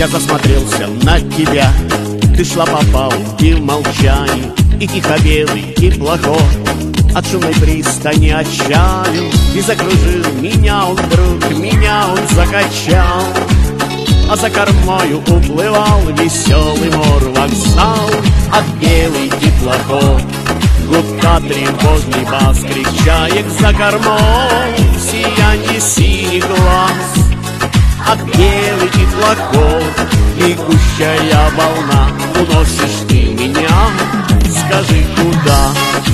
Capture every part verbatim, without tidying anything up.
Я засмотрелся на тебя, ты шла по палубе в молчании, и тихо белый, и плохой от шумной пристани отчалил. И закружил меня он вдруг, меня он закачал, а за кормою уплывал веселый мор-вокзал. От белый теплоход гудка тревожный бас, кричаек за кормой сиянье синих глаз. От белый теплоход бегущая волна, уносишь ты меня, скажи куда.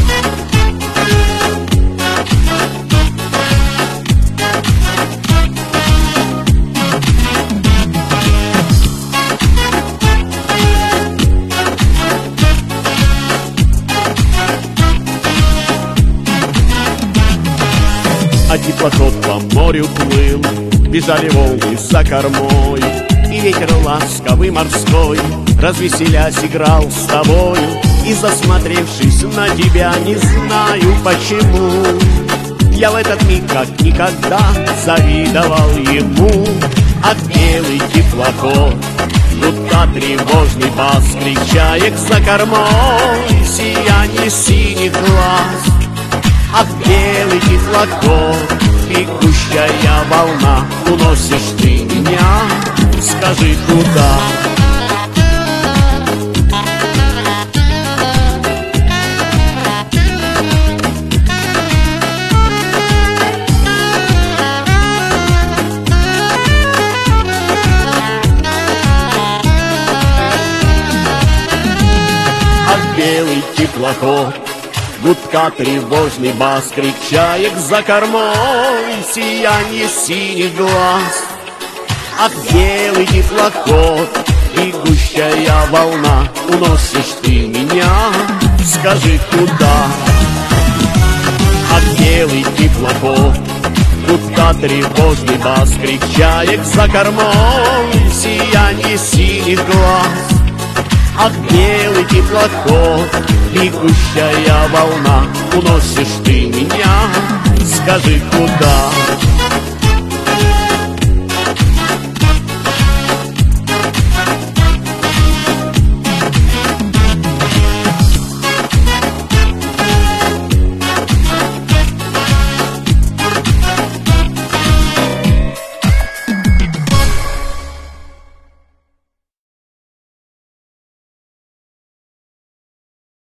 А теплоход по морю плыл, бежали волны за кормой, и ветер ласковый морской, развеселясь, играл с тобою. И засмотревшись на тебя, не знаю почему, я в этот миг как никогда завидовал ему. От белый теплоход гудка тревожный бас, кричаек за кормой сиянье синих глаз. Ах, белый теплоход, бегущая волна, уносишь ты меня, скажи куда. Ах, белый теплоход, гудка тревожный бас, кричаек за кормой сиянье синих глаз. Ах, белый теплоход, бегущая волна, уносишь ты меня, скажи куда. Ах, белый теплоход, гудка тревожный бас, кричаек за кормой сиянье синих глаз. Ах, белый теплоход, бегущая волна, уносишь ты меня, скажи куда.